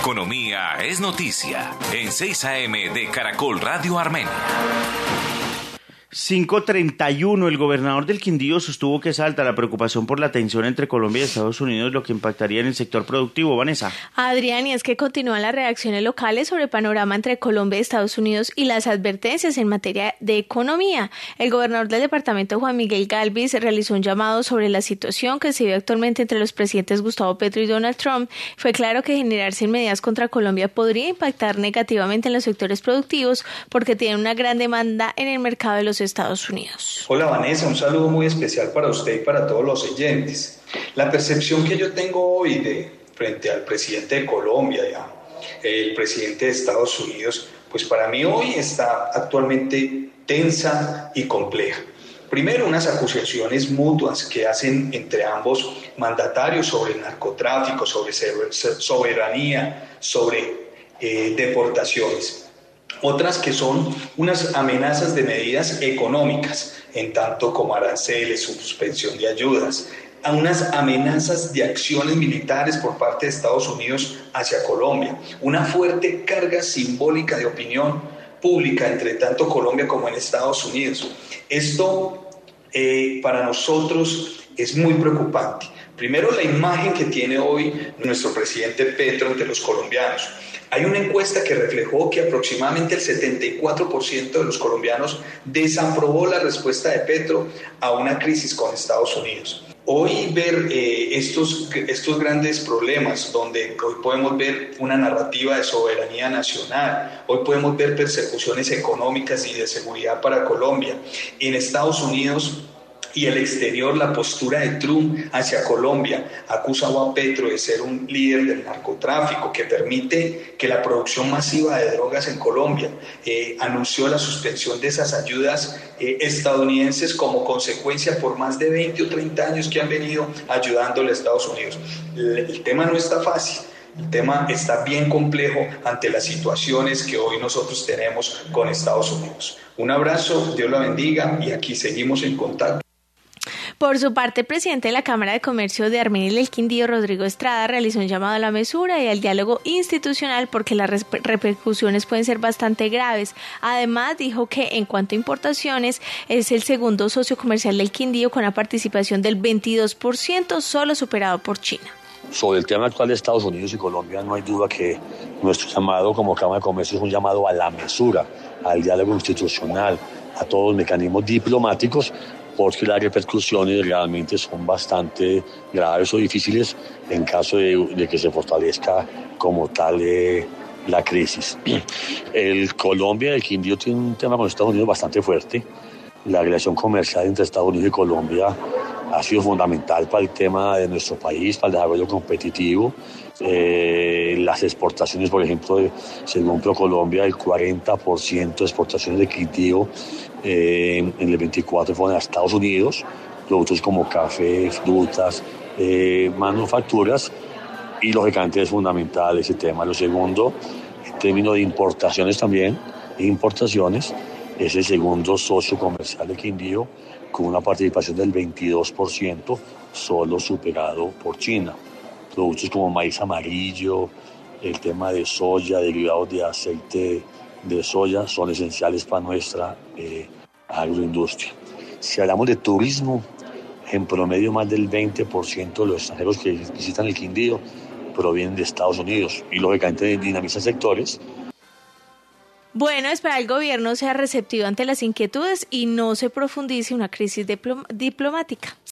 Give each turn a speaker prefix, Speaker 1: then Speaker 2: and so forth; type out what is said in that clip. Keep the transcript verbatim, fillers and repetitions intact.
Speaker 1: economía es noticia en seis A M de Caracol Radio Armenia.
Speaker 2: cinco treinta y uno, el gobernador del Quindío sostuvo que es alta la preocupación por la tensión entre Colombia y Estados Unidos, lo que impactaría en el sector productivo. Vanessa.
Speaker 3: Adrián, y es que continúan las reacciones locales sobre el panorama entre Colombia y Estados Unidos y las advertencias en materia de economía. El gobernador del departamento, Juan Miguel Galvis, realizó un llamado sobre la situación que se vive actualmente entre los presidentes Gustavo Petro y Donald Trump. Fue claro que generarse medidas contra Colombia podría impactar negativamente en los sectores productivos porque tienen una gran demanda en el mercado de los Estados Unidos.
Speaker 4: Hola Vanessa, un saludo muy especial para usted y para todos los oyentes. La percepción que yo tengo hoy de frente al presidente de Colombia y al presidente de Estados Unidos, pues para mí hoy está actualmente tensa y compleja. Primero, unas acusaciones mutuas que hacen entre ambos mandatarios sobre el narcotráfico, sobre soberanía, sobre eh, deportaciones. Otras que son unas amenazas de medidas económicas, en tanto como aranceles, suspensión de ayudas, a unas amenazas de acciones militares por parte de Estados Unidos hacia Colombia, una fuerte carga simbólica de opinión pública entre tanto Colombia como en Estados Unidos. Esto eh, para nosotros es muy preocupante. Primero, la imagen que tiene hoy nuestro presidente Petro ante los colombianos. Hay una encuesta que reflejó que aproximadamente el setenta y cuatro por ciento de los colombianos desaprobó la respuesta de Petro a una crisis con Estados Unidos. Hoy ver eh, estos, estos grandes problemas, donde hoy podemos ver una narrativa de soberanía nacional, hoy podemos ver persecuciones económicas y de seguridad para Colombia. En Estados Unidos y el exterior, la postura de Trump hacia Colombia, acusa a Petro de ser un líder del narcotráfico que permite que la producción masiva de drogas en Colombia, eh, anunció la suspensión de esas ayudas eh, estadounidenses como consecuencia por más de veinte o treinta años que han venido ayudándole a Estados Unidos. El, el tema no está fácil. El tema está bien complejo ante las situaciones que hoy nosotros tenemos con Estados Unidos. Un abrazo, Dios la bendiga y aquí seguimos en contacto.
Speaker 3: Por su parte, el presidente de la Cámara de Comercio de Armenia y del Quindío, Rodrigo Estrada, realizó un llamado a la mesura y al diálogo institucional porque las repercusiones pueden ser bastante graves. Además, dijo que en cuanto a importaciones, es el segundo socio comercial del Quindío con una participación del veintidós por ciento, solo superado por China.
Speaker 5: Sobre el tema actual de Estados Unidos y Colombia, no hay duda que nuestro llamado como Cámara de Comercio es un llamado a la mesura, al diálogo institucional, a todos los mecanismos diplomáticos, porque las repercusiones realmente son bastante graves o difíciles en caso de, de que se fortalezca como tal eh, la crisis. El Colombia, el Quindío tiene un tema con Estados Unidos bastante fuerte. La relación comercial entre Estados Unidos y Colombia ha sido fundamental para el tema de nuestro país, para el desarrollo competitivo. Eh, las exportaciones, por ejemplo, según ProColombia, el cuarenta por ciento de exportaciones de Quindío eh, en el veinticuatro fueron a Estados Unidos, productos como café, frutas, eh, manufacturas, y lógicamente es fundamental ese tema. Lo segundo, en términos de importaciones también, importaciones, es el segundo socio comercial de Quindío, con una participación del veintidós por ciento, solo superado por China. Productos como maíz amarillo, el tema de soya, derivados de aceite de soya, son esenciales para nuestra eh, agroindustria. Si hablamos de turismo, en promedio más del veinte por ciento de los extranjeros que visitan el Quindío provienen de Estados Unidos y lógicamente dinamizan sectores.
Speaker 3: Bueno, espera el gobierno sea receptivo ante las inquietudes y no se profundice una crisis diplom- diplomática.